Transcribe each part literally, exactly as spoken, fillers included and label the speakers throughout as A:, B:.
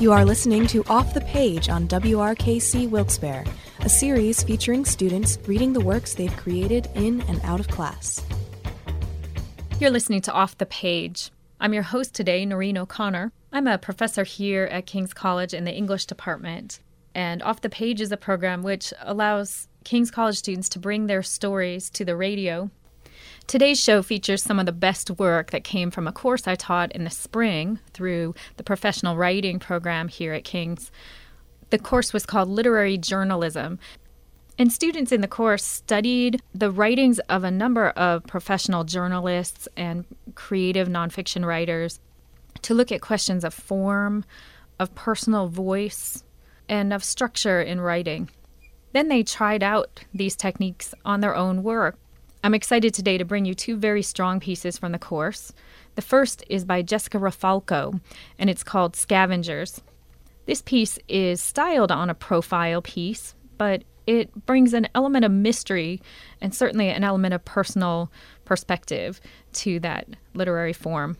A: You are listening to Off the Page on W R K C Wilkes-Barre, a series featuring students reading the works they've created in and out of class.
B: You're listening to Off the Page. I'm your host today, Noreen O'Connor. I'm a professor here at King's College in the English department. And Off the Page is a program which allows King's College students to bring their stories to the radio. Today's show features some of the best work that came from a course I taught in the spring through the professional writing program here at King's. The course was called Literary Journalism. And students in the course studied the writings of a number of professional journalists and creative nonfiction writers to look at questions of form, of personal voice, and of structure in writing. Then they tried out these techniques on their own work. I'm excited today to bring you two very strong pieces from the course. The first is by Jessica Rafalco, and it's called Scavengers. This piece is styled on a profile piece, but it brings an element of mystery and certainly an element of personal perspective to that literary form.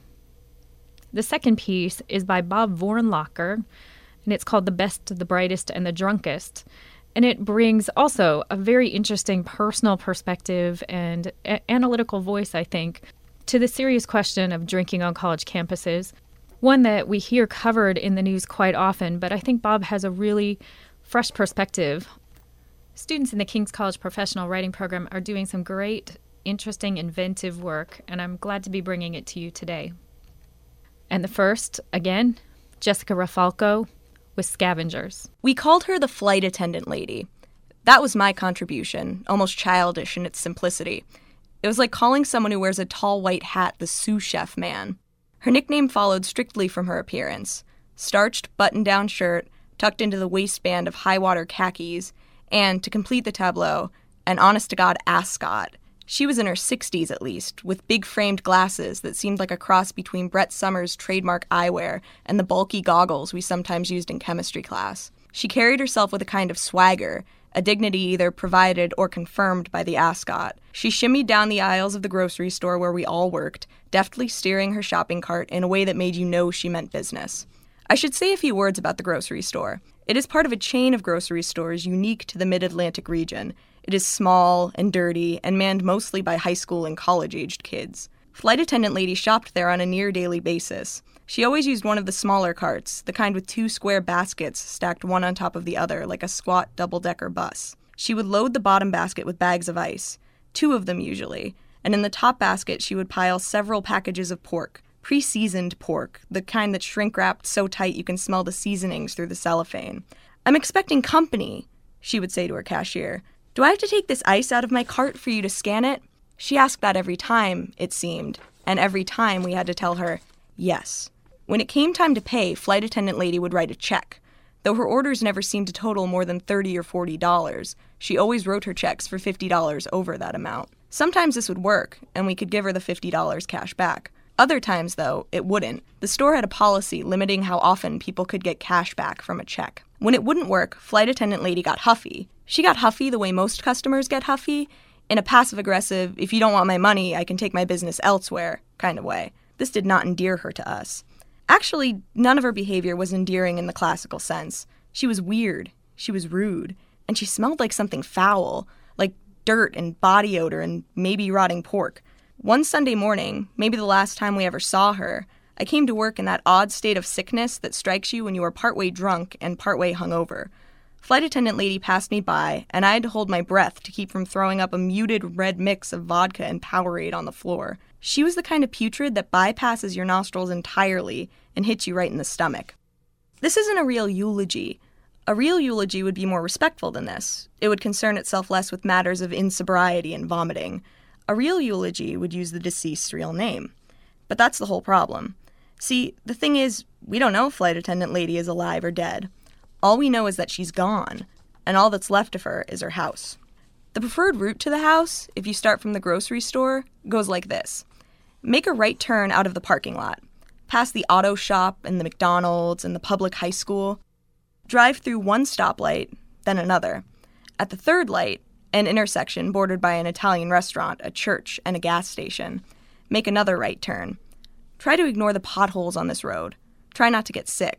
B: The second piece is by Bob Vornlacher, and it's called The Best, the Brightest, and the Drunkest. And it brings also a very interesting personal perspective and a- analytical voice, I think, to the serious question of drinking on college campuses, one that we hear covered in the news quite often, but I think Bob has a really fresh perspective. Students in the King's College Professional Writing Program are doing some great, interesting, inventive work, and I'm glad to be bringing it to you today. And the first, again, Jessica Rafalco, with Scavengers.
C: We called her the flight attendant lady. That was my contribution, almost childish in its simplicity. It was like calling someone who wears a tall white hat the sous chef man. Her nickname followed strictly from her appearance. Starched button-down shirt, tucked into the waistband of high-water khakis, and, to complete the tableau, an honest-to-God ascot. She was in her sixties at least, with big framed glasses that seemed like a cross between Brett Summers' trademark eyewear and the bulky goggles we sometimes used in chemistry class. She carried herself with a kind of swagger, a dignity either provided or confirmed by the ascot. She shimmied down the aisles of the grocery store where we all worked, deftly steering her shopping cart in a way that made you know she meant business. I should say a few words about the grocery store. It is part of a chain of grocery stores unique to the Mid-Atlantic region. It is small and dirty and manned mostly by high school and college-aged kids. Flight attendant lady shopped there on a near-daily basis. She always used one of the smaller carts, the kind with two square baskets stacked one on top of the other like a squat double-decker bus. She would load the bottom basket with bags of ice, two of them usually, and in the top basket she would pile several packages of pork, pre-seasoned pork, the kind that's shrink-wrapped so tight you can smell the seasonings through the cellophane. "I'm expecting company," she would say to her cashier. "Do I have to take this ice out of my cart for you to scan it?" She asked that every time, it seemed, and every time we had to tell her, yes. When it came time to pay, flight attendant lady would write a check. Though her orders never seemed to total more than thirty or forty dollars, she always wrote her checks for fifty dollars over that amount. Sometimes this would work, and we could give her the fifty dollars cash back. Other times, though, it wouldn't. The store had a policy limiting how often people could get cash back from a check. When it wouldn't work, flight attendant lady got huffy. She got huffy the way most customers get huffy, in a passive-aggressive, if you don't want my money, I can take my business elsewhere kind of way. This did not endear her to us. Actually, none of her behavior was endearing in the classical sense. She was weird, she was rude, and she smelled like something foul, like dirt and body odor and maybe rotting pork. One Sunday morning, maybe the last time we ever saw her, I came to work in that odd state of sickness that strikes you when you are partway drunk and partway hungover. Flight attendant lady passed me by, and I had to hold my breath to keep from throwing up a muted red mix of vodka and Powerade on the floor. She was the kind of putrid that bypasses your nostrils entirely and hits you right in the stomach. This isn't a real eulogy. A real eulogy would be more respectful than this. It would concern itself less with matters of insobriety and vomiting. A real eulogy would use the deceased's real name. But that's the whole problem. See, the thing is, we don't know if flight attendant lady is alive or dead. All we know is that she's gone, and all that's left of her is her house. The preferred route to the house, if you start from the grocery store, goes like this. Make a right turn out of the parking lot, past the auto shop and the McDonald's and the public high school. Drive through one stoplight, then another. At the third light, an intersection bordered by an Italian restaurant, a church, and a gas station. Make another right turn. Try to ignore the potholes on this road. Try not to get sick.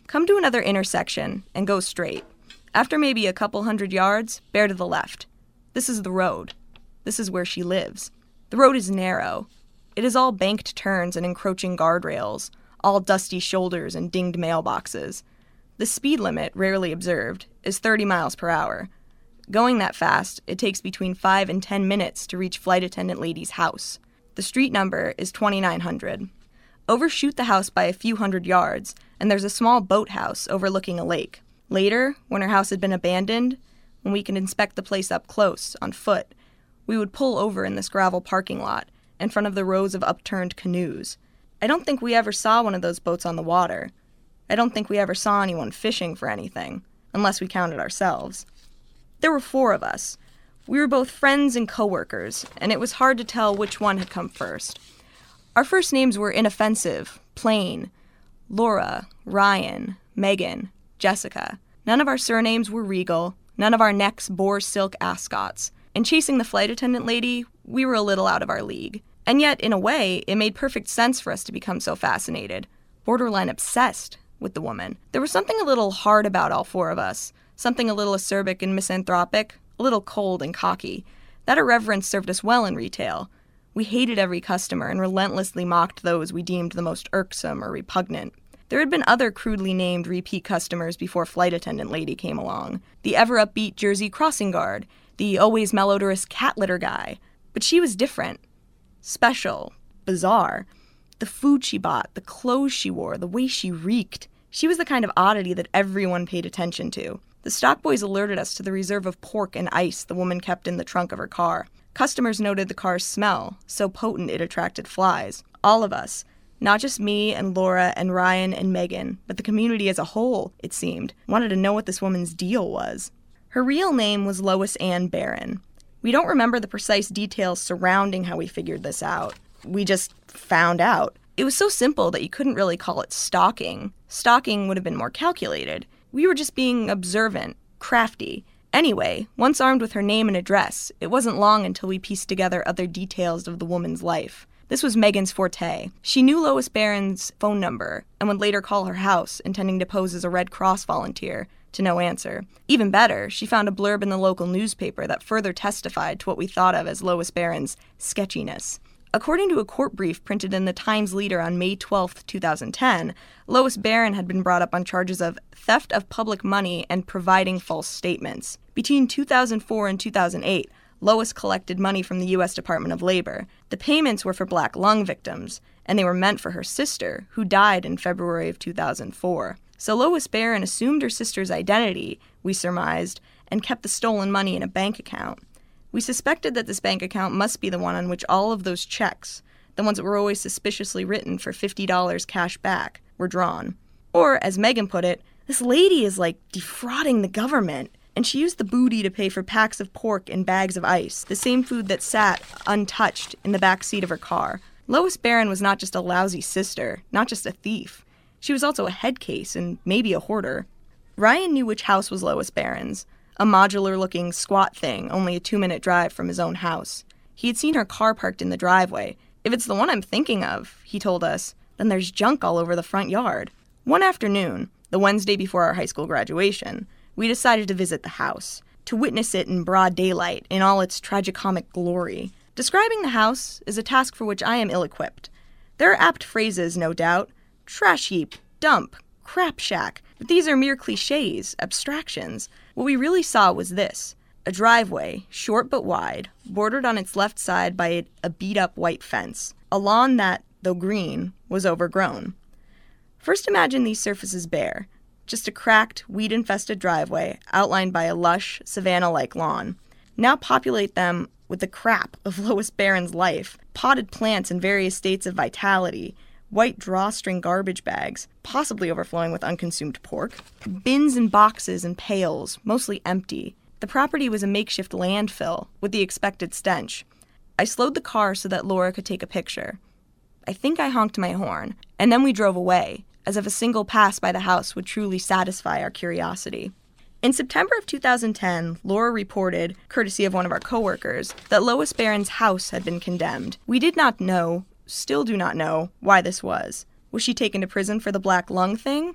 C: Come to another intersection and go straight. After maybe a couple hundred yards, bear to the left. This is the road. This is where she lives. The road is narrow. It is all banked turns and encroaching guardrails, all dusty shoulders and dinged mailboxes. The speed limit, rarely observed, is thirty miles per hour. Going that fast, it takes between five and ten minutes to reach Flight Attendant Lady's house. The street number is twenty-nine hundred. Overshoot the house by a few hundred yards, and there's a small boathouse overlooking a lake. Later, when her house had been abandoned, when we could inspect the place up close, on foot, we would pull over in this gravel parking lot, in front of the rows of upturned canoes. I don't think we ever saw one of those boats on the water. I don't think we ever saw anyone fishing for anything, unless we counted ourselves. There were four of us. We were both friends and coworkers, and it was hard to tell which one had come first. Our first names were inoffensive, plain. Laura, Ryan, Megan, Jessica. None of our surnames were regal. None of our necks bore silk ascots. In chasing the flight attendant lady, we were a little out of our league. And yet, in a way, it made perfect sense for us to become so fascinated, borderline obsessed with the woman. There was something a little hard about all four of us, something a little acerbic and misanthropic, a little cold and cocky. That irreverence served us well in retail. We hated every customer and relentlessly mocked those we deemed the most irksome or repugnant. There had been other crudely named repeat customers before Flight Attendant Lady came along. The ever-upbeat Jersey crossing guard, the always malodorous cat litter guy. But she was different. Special. Bizarre. The food she bought, the clothes she wore, the way she reeked. She was the kind of oddity that everyone paid attention to. The stock boys alerted us to the reserve of pork and ice the woman kept in the trunk of her car. Customers noted the car's smell, so potent it attracted flies. All of us, not just me and Laura and Ryan and Megan, but the community as a whole, it seemed, wanted to know what this woman's deal was. Her real name was Lois Ann Barron. We don't remember the precise details surrounding how we figured this out. We just found out. It was so simple that you couldn't really call it stalking. Stalking would have been more calculated. We were just being observant, crafty. Anyway, once armed with her name and address, it wasn't long until we pieced together other details of the woman's life. This was Megan's forte. She knew Lois Barron's phone number and would later call her house, intending to pose as a Red Cross volunteer, to no answer. Even better, she found a blurb in the local newspaper that further testified to what we thought of as Lois Barron's sketchiness. According to a court brief printed in the Times-Leader on May twelfth, twenty ten, Lois Barron had been brought up on charges of theft of public money and providing false statements. Between two thousand four and two thousand eight, Lois collected money from the U S Department of Labor. The payments were for black lung victims, and they were meant for her sister, who died in February of two thousand four. So Lois Barron assumed her sister's identity, we surmised, and kept the stolen money in a bank account. We suspected that this bank account must be the one on which all of those checks, the ones that were always suspiciously written for fifty dollars cash back, were drawn. Or, as Megan put it, this lady is like defrauding the government. And she used the booty to pay for packs of pork and bags of ice, the same food that sat, untouched, in the back seat of her car. Lois Barron was not just a lousy sister, not just a thief. She was also a head case and maybe a hoarder. Ryan knew which house was Lois Barron's, a modular-looking squat thing only a two-minute drive from his own house. He had seen her car parked in the driveway. If it's the one I'm thinking of, he told us, then there's junk all over the front yard. One afternoon, the Wednesday before our high school graduation, we decided to visit the house, to witness it in broad daylight, in all its tragicomic glory. Describing the house is a task for which I am ill-equipped. There are apt phrases, no doubt. Trash heap, dump, crap shack. But these are mere cliches, abstractions. What we really saw was this. A driveway, short but wide, bordered on its left side by a beat-up white fence. A lawn that, though green, was overgrown. First imagine these surfaces bare. Just a cracked, weed-infested driveway outlined by a lush, savanna-like lawn. Now populate them with the crap of Lois Barron's life, potted plants in various states of vitality, white drawstring garbage bags, possibly overflowing with unconsumed pork, bins and boxes and pails, mostly empty. The property was a makeshift landfill, with the expected stench. I slowed the car so that Laura could take a picture. I think I honked my horn, and then we drove away, as if a single pass by the house would truly satisfy our curiosity. In September of two thousand ten, Laura reported, courtesy of one of our coworkers, that Lois Barron's house had been condemned. We did not know, still do not know, why this was. Was she taken to prison for the black lung thing?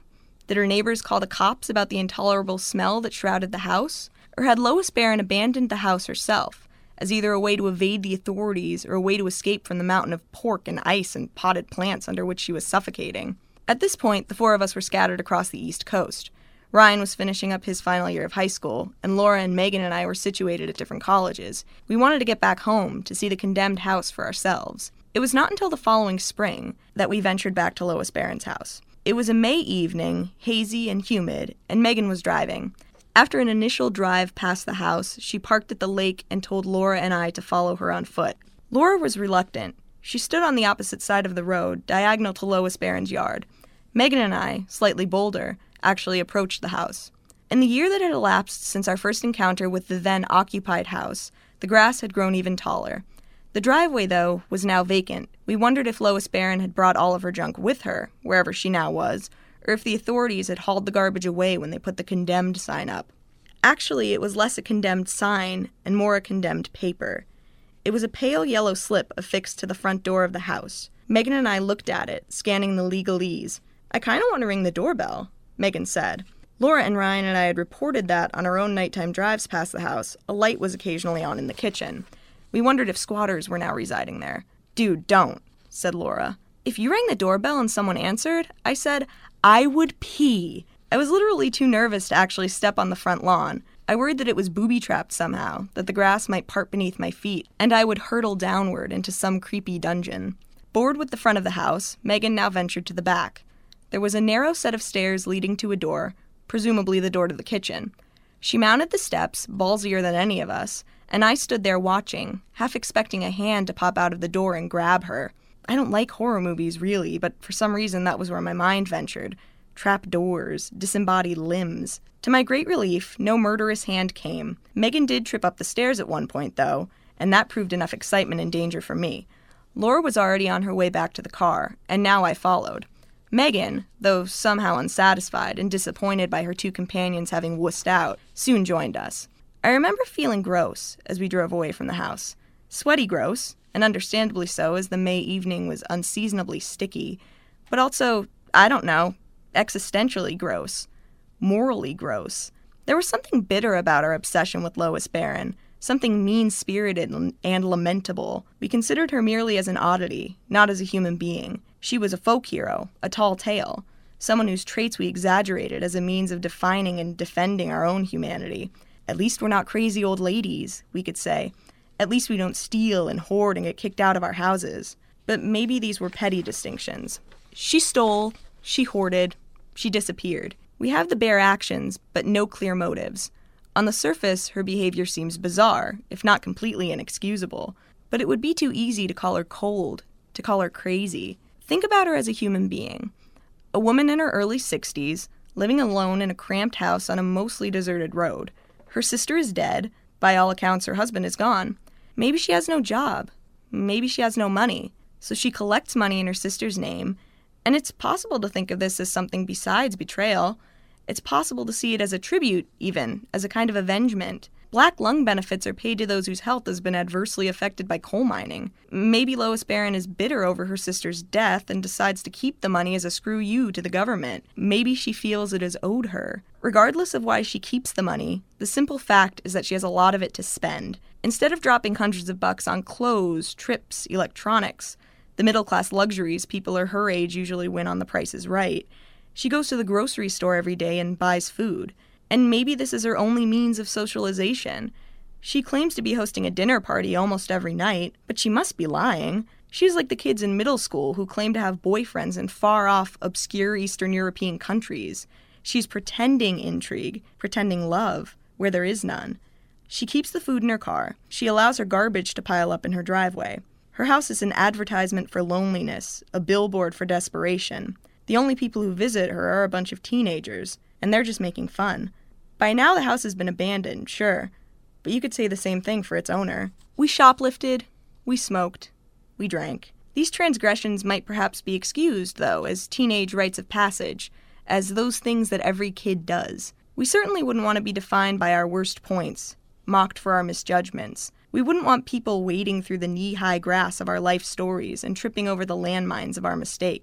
C: Did her neighbors call the cops about the intolerable smell that shrouded the house? Or had Lois Barron abandoned the house herself, as either a way to evade the authorities or a way to escape from the mountain of pork and ice and potted plants under which she was suffocating? At this point, the four of us were scattered across the East Coast. Ryan was finishing up his final year of high school, and Laura and Megan and I were situated at different colleges. We wanted to get back home to see the condemned house for ourselves. It was not until the following spring that we ventured back to Lois Barron's house. It was a May evening, hazy and humid, and Megan was driving. After an initial drive past the house, she parked at the lake and told Laura and I to follow her on foot. Laura was reluctant. She stood on the opposite side of the road, diagonal to Lois Barron's yard. Megan and I, slightly bolder, actually approached the house. In the year that had elapsed since our first encounter with the then-occupied house, the grass had grown even taller. The driveway, though, was now vacant. We wondered if Lois Barron had brought all of her junk with her, wherever she now was, or if the authorities had hauled the garbage away when they put the condemned sign up. Actually, it was less a condemned sign and more a condemned paper. It was a pale yellow slip affixed to the front door of the house. Megan and I looked at it, scanning the legalese. "I kind of want to ring the doorbell," Megan said. Laura and Ryan and I had reported that on our own nighttime drives past the house, a light was occasionally on in the kitchen. We wondered if squatters were now residing there. "Dude, don't," said Laura. "If you rang the doorbell and someone answered," I said, "I would pee." I was literally too nervous to actually step on the front lawn. I worried that it was booby-trapped somehow, that the grass might part beneath my feet, and I would hurtle downward into some creepy dungeon. Bored with the front of the house, Megan now ventured to the back. There was a narrow set of stairs leading to a door, presumably the door to the kitchen. She mounted the steps, ballsier than any of us, and I stood there watching, half expecting a hand to pop out of the door and grab her. I don't like horror movies, really, but for some reason that was where my mind ventured. Trap doors, disembodied limbs. To my great relief, no murderous hand came. Megan did trip up the stairs at one point, though, and that proved enough excitement and danger for me. Laura was already on her way back to the car, and now I followed. Megan, though somehow unsatisfied and disappointed by her two companions having wussed out, soon joined us. I remember feeling gross as we drove away from the house. Sweaty gross, and understandably so as the May evening was unseasonably sticky, but also, I don't know, existentially gross. Morally gross. There was something bitter about our obsession with Lois Barron, something mean-spirited and lamentable. We considered her merely as an oddity, not as a human being. She was a folk hero, a tall tale, someone whose traits we exaggerated as a means of defining and defending our own humanity. At least we're not crazy old ladies, we could say. At least we don't steal and hoard and get kicked out of our houses. But maybe these were petty distinctions. She stole, she hoarded, she disappeared. We have the bare actions, but no clear motives. On the surface, her behavior seems bizarre, if not completely inexcusable. But it would be too easy to call her cold, to call her crazy. Think about her as a human being. A woman in her early sixties, living alone in a cramped house on a mostly deserted road. Her sister is dead. By all accounts, her husband is gone. Maybe she has no job. Maybe she has no money. So she collects money in her sister's name. And it's possible to think of this as something besides betrayal. It's possible to see it as a tribute, even, as a kind of avengement. Black lung benefits are paid to those whose health has been adversely affected by coal mining. Maybe Lois Barron is bitter over her sister's death and decides to keep the money as a screw you to the government. Maybe she feels it is owed her. Regardless of why she keeps the money, the simple fact is that she has a lot of it to spend. Instead of dropping hundreds of bucks on clothes, trips, electronics, the middle-class luxuries people her her age usually win on The Price is Right, she goes to the grocery store every day and buys food. And maybe this is her only means of socialization. She claims to be hosting a dinner party almost every night, but she must be lying. She's like the kids in middle school who claim to have boyfriends in far-off, obscure Eastern European countries. She's pretending intrigue, pretending love, where there is none. She keeps the food in her car. She allows her garbage to pile up in her driveway. Her house is an advertisement for loneliness, a billboard for desperation. The only people who visit her are a bunch of teenagers, and they're just making fun. By now the house has been abandoned, sure, but you could say the same thing for its owner. We shoplifted, we smoked, we drank. These transgressions might perhaps be excused, though, as teenage rites of passage, as those things that every kid does. We certainly wouldn't want to be defined by our worst points, mocked for our misjudgments. We wouldn't want people wading through the knee-high grass of our life stories and tripping over the landmines of our mistakes.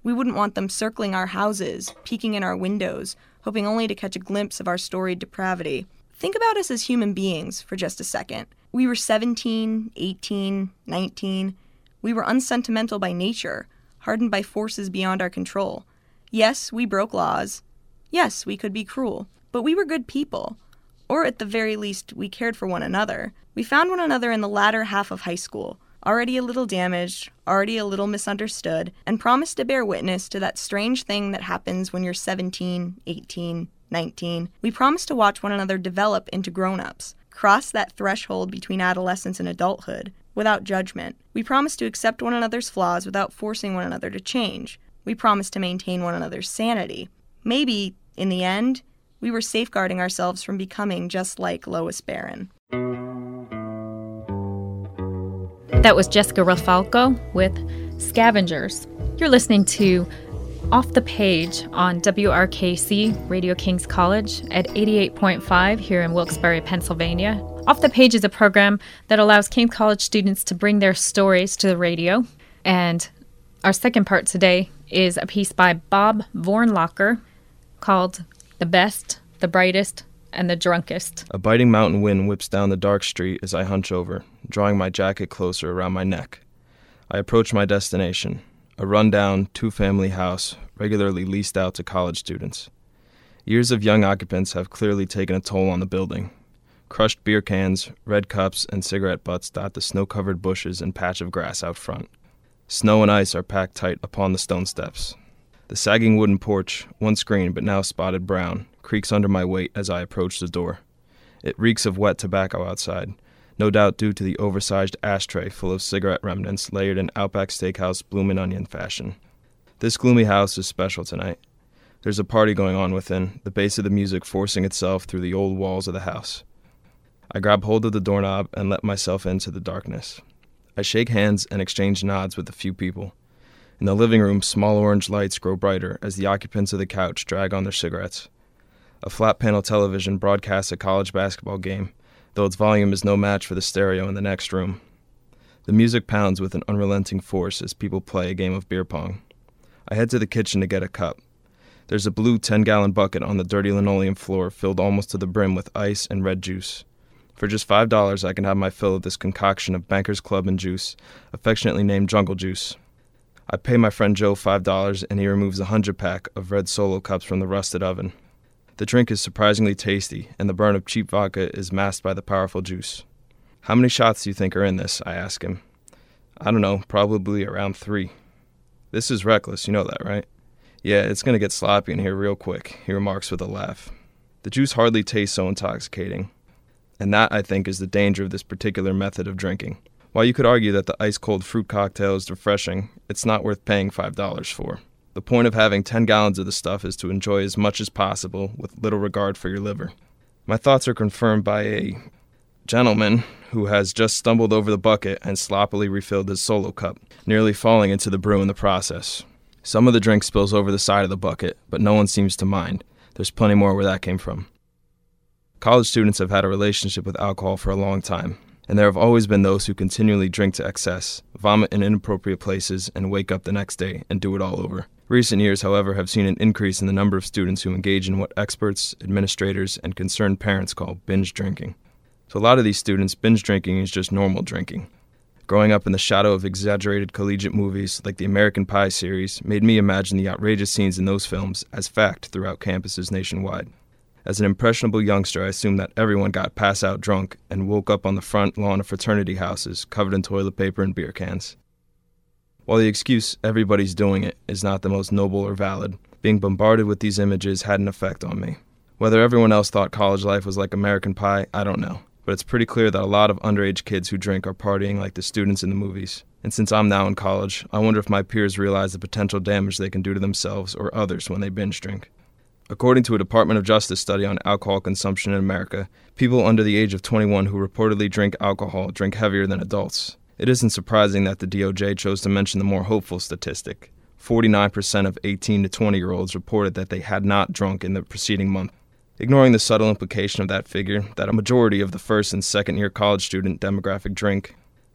C: We wouldn't want them circling our houses, peeking in our windows, hoping only to catch a glimpse of our storied depravity. Think about us as human beings for just a second. We were seventeen, eighteen, nineteen. We were unsentimental by nature, hardened by forces beyond our control. Yes, we broke laws. Yes, we could be cruel. But we were good people. Or at the very least, we cared for one another. We found one another in the latter half of high school, already a little damaged, already a little misunderstood, and promised to bear witness to that strange thing that happens when you're seventeen, eighteen, nineteen. We promised to watch one another develop into grown-ups, cross that threshold between adolescence and adulthood, without judgment. We promised to accept one another's flaws without forcing one another to change. We promised to maintain one another's sanity. Maybe, in the end, we were safeguarding ourselves from becoming just like Lois Barron.
B: That was Jessica Rafalco with Scavengers. You're listening to Off the Page on W R K C, Radio Kings College, at eighty-eight point five here in Wilkes-Barre, Pennsylvania. Off the Page is a program that allows Kings College students to bring their stories to the radio. And our second part today is a piece by Bob Vornlocker called The Best, the Brightest, and the Drunkest.
D: A biting mountain wind whips down the dark street as I hunch over, drawing my jacket closer around my neck. I approach my destination, a rundown, two-family house regularly leased out to college students. Years of young occupants have clearly taken a toll on the building. Crushed beer cans, red cups, and cigarette butts dot the snow-covered bushes and patch of grass out front. Snow and ice are packed tight upon the stone steps. The sagging wooden porch, once green but now spotted brown, creaks under my weight as I approach the door. It reeks of wet tobacco outside, no doubt due to the oversized ashtray full of cigarette remnants layered in Outback Steakhouse bloomin' onion fashion. This gloomy house is special tonight. There's a party going on within, the bass of the music forcing itself through the old walls of the house. I grab hold of the doorknob and let myself into the darkness. I shake hands and exchange nods with a few people. In the living room, small orange lights grow brighter as the occupants of the couch drag on their cigarettes. A flat-panel television broadcasts a college basketball game, though its volume is no match for the stereo in the next room. The music pounds with an unrelenting force as people play a game of beer pong. I head to the kitchen to get a cup. There's a blue ten-gallon bucket on the dirty linoleum floor filled almost to the brim with ice and red juice. For just five dollars, I can have my fill of this concoction of Bankers Club and juice, affectionately named Jungle Juice. I pay my friend Joe five dollars, and he removes a hundred-pack of red Solo cups from the rusted oven. The drink is surprisingly tasty, and the burn of cheap vodka is masked by the powerful juice. How many shots do you think are in this? I ask him. I don't know, probably around three. This is reckless, you know that, right? Yeah, it's going to get sloppy in here real quick, he remarks with a laugh. The juice hardly tastes so intoxicating. And that, I think, is the danger of this particular method of drinking. While you could argue that the ice-cold fruit cocktail is refreshing, it's not worth paying five dollars for. The point of having ten gallons of the stuff is to enjoy as much as possible with little regard for your liver. My thoughts are confirmed by a gentleman who has just stumbled over the bucket and sloppily refilled his Solo cup, nearly falling into the brew in the process. Some of the drink spills over the side of the bucket, but no one seems to mind. There's plenty more where that came from. College students have had a relationship with alcohol for a long time, and there have always been those who continually drink to excess, vomit in inappropriate places, and wake up the next day and do it all over. Recent years, however, have seen an increase in the number of students who engage in what experts, administrators, and concerned parents call binge drinking. To a lot of these students, binge drinking is just normal drinking. Growing up in the shadow of exaggerated collegiate movies like the American Pie series made me imagine the outrageous scenes in those films as fact throughout campuses nationwide. As an impressionable youngster, I assumed that everyone got pass-out drunk and woke up on the front lawn of fraternity houses covered in toilet paper and beer cans. While the excuse, everybody's doing it, is not the most noble or valid, being bombarded with these images had an effect on me. Whether everyone else thought college life was like American Pie, I don't know. But it's pretty clear that a lot of underage kids who drink are partying like the students in the movies. And since I'm now in college, I wonder if my peers realize the potential damage they can do to themselves or others when they binge drink. According to a Department of Justice study on alcohol consumption in America, people under the age of twenty-one who reportedly drink alcohol drink heavier than adults. It isn't surprising that the D O J chose to mention the more hopeful statistic. forty-nine percent of eighteen to twenty-year-olds reported that they had not drunk in the preceding month. Ignoring the subtle implication of that figure, that a majority of the first and second year college student demographic drink,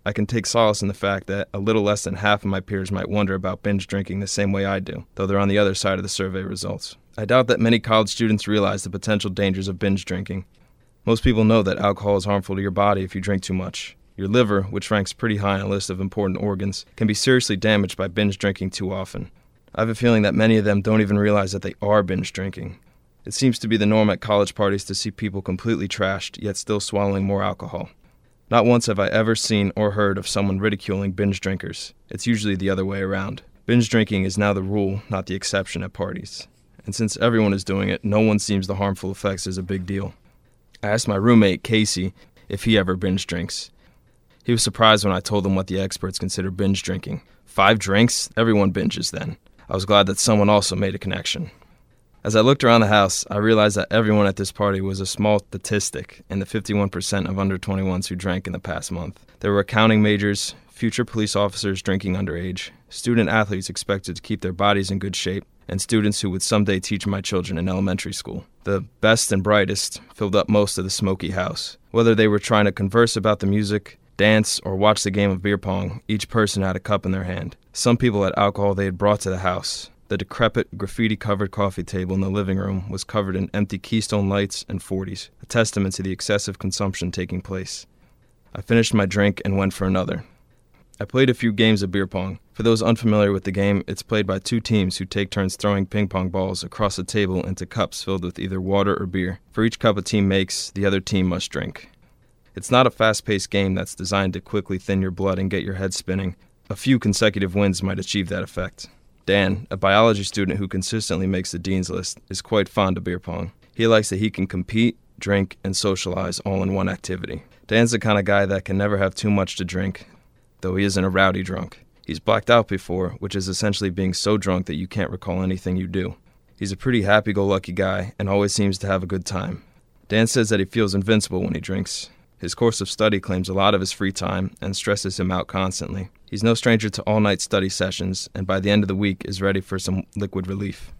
D: I can take solace in the fact that a little less than half of my peers might wonder about binge drinking the same way I do, though they're on the other side of the survey results. I doubt that many college students realize the potential dangers of binge drinking. Most people know that alcohol is harmful to your body if you drink too much. Your liver, which ranks pretty high on a list of important organs, can be seriously damaged by binge drinking too often. I have a feeling that many of them don't even realize that they are binge drinking. It seems to be the norm at college parties to see people completely trashed, yet still swallowing more alcohol. Not once have I ever seen or heard of someone ridiculing binge drinkers. It's usually the other way around. Binge drinking is now the rule, not the exception at parties. And since everyone is doing it, no one seems the harmful effects is a big deal. I asked my roommate, Casey, if he ever binge drinks. He was surprised when I told him what the experts consider binge drinking. Five drinks? Everyone binges then. I was glad that someone also made a connection. As I looked around the house, I realized that everyone at this party was a small statistic in the fifty-one percent of under twenty-ones who drank in the past month. There were accounting majors, future police officers drinking underage, student athletes expected to keep their bodies in good shape, and students who would someday teach my children in elementary school. The best and brightest filled up most of the smoky house. Whether they were trying to converse about the music, dance, or watch the game of beer pong, each person had a cup in their hand. Some people had alcohol they had brought to the house. The decrepit, graffiti-covered coffee table in the living room was covered in empty Keystone Lights and forties, a testament to the excessive consumption taking place. I finished my drink and went for another. I played a few games of beer pong. For those unfamiliar with the game, it's played by two teams who take turns throwing ping pong balls across the table into cups filled with either water or beer. For each cup a team makes, the other team must drink. It's not a fast-paced game that's designed to quickly thin your blood and get your head spinning. A few consecutive wins might achieve that effect. Dan, a biology student who consistently makes the dean's list, is quite fond of beer pong. He likes that he can compete, drink, and socialize all in one activity. Dan's the kind of guy that can never have too much to drink, though he isn't a rowdy drunk. He's blacked out before, which is essentially being so drunk that you can't recall anything you do. He's a pretty happy-go-lucky guy and always seems to have a good time. Dan says that he feels invincible when he drinks. His course of study claims a lot of his free time and stresses him out constantly. He's no stranger to all-night study sessions, and by the end of the week is ready for some liquid relief.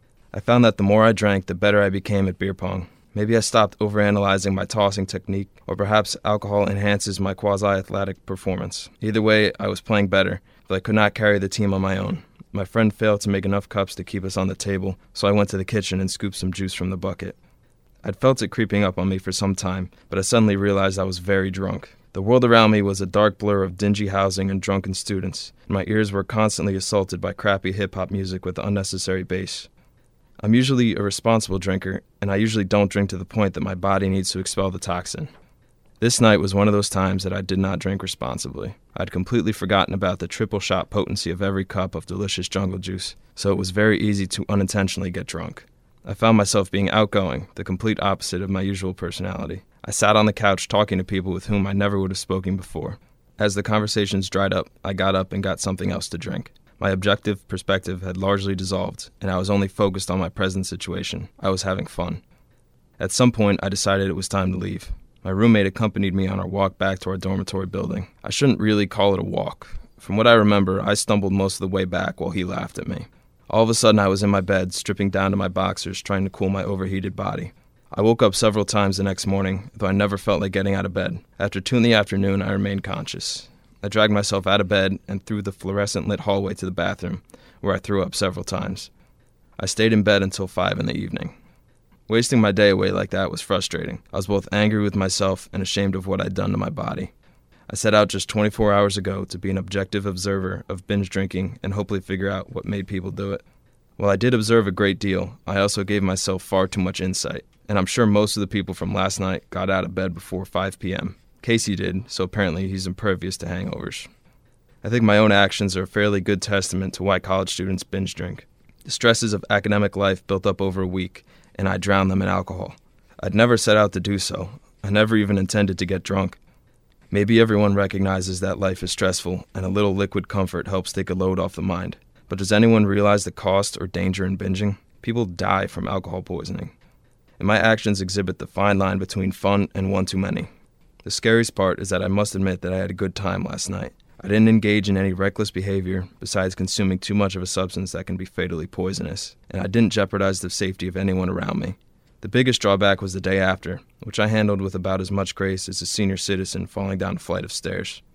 D: I found that the more I drank, the better I became at beer pong. Maybe I stopped overanalyzing my tossing technique, or perhaps alcohol enhances my quasi-athletic performance. Either way, I was playing better, but I could not carry the team on my own. My friend failed to make enough cups to keep us on the table, so I went to the kitchen and scooped some juice from the bucket. I'd felt it creeping up on me for some time, but I suddenly realized I was very drunk. The world around me was a dark blur of dingy housing and drunken students, and my ears were constantly assaulted by crappy hip-hop music with unnecessary bass. I'm usually a responsible drinker, and I usually don't drink to the point that my body needs to expel the toxin. This night was one of those times that I did not drink responsibly. I'd completely forgotten about the triple-shot potency of every cup of delicious jungle juice, so it was very easy to unintentionally get drunk. I found myself being outgoing, the complete opposite of my usual personality. I sat on the couch talking to people with whom I never would have spoken before. As the conversations dried up, I got up and got something else to drink. My objective perspective had largely dissolved, and I was only focused on my present situation. I was having fun. At some point, I decided it was time to leave. My roommate accompanied me on our walk back to our dormitory building. I shouldn't really call it a walk. From what I remember, I stumbled most of the way back while he laughed at me. All of a sudden, I was in my bed, stripping down to my boxers, trying to cool my overheated body. I woke up several times the next morning, though I never felt like getting out of bed. After two in the afternoon, I remained conscious. I dragged myself out of bed and through the fluorescent-lit hallway to the bathroom, where I threw up several times. I stayed in bed until five in the evening. Wasting my day away like that was frustrating. I was both angry with myself and ashamed of what I'd done to my body. I set out just twenty-four hours ago to be an objective observer of binge drinking and hopefully figure out what made people do it. While I did observe a great deal, I also gave myself far too much insight, and I'm sure most of the people from last night got out of bed before five p.m. Casey did, so apparently he's impervious to hangovers. I think my own actions are a fairly good testament to why college students binge drink. The stresses of academic life built up over a week, and I drowned them in alcohol. I'd never set out to do so. I never even intended to get drunk. Maybe everyone recognizes that life is stressful, and a little liquid comfort helps take a load off the mind. But does anyone realize the cost or danger in binging? People die from alcohol poisoning. And my actions exhibit the fine line between fun and one too many. The scariest part is that I must admit that I had a good time last night. I didn't engage in any reckless behavior besides consuming too much of a substance that can be fatally poisonous, and I didn't jeopardize the safety of anyone around me. The biggest drawback was the day after, which I handled with about as much grace as a senior citizen falling down a flight of stairs.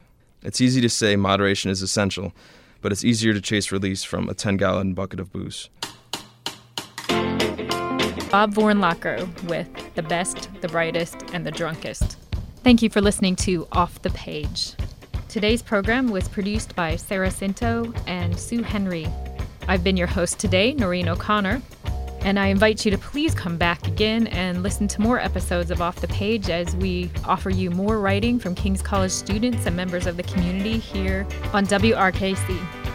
D: It's easy to say moderation is essential, but it's easier to chase release from a ten-gallon bucket of booze.
B: Bob Vornlacher with The Best, the Brightest, and the Drunkest. Thank you for listening to Off the Page. Today's program was produced by Sarah Cinto and Sue Henry. I've been your host today, Noreen O'Connor, and I invite you to please come back again and listen to more episodes of Off the Page as we offer you more writing from King's College students and members of the community here on W R K C.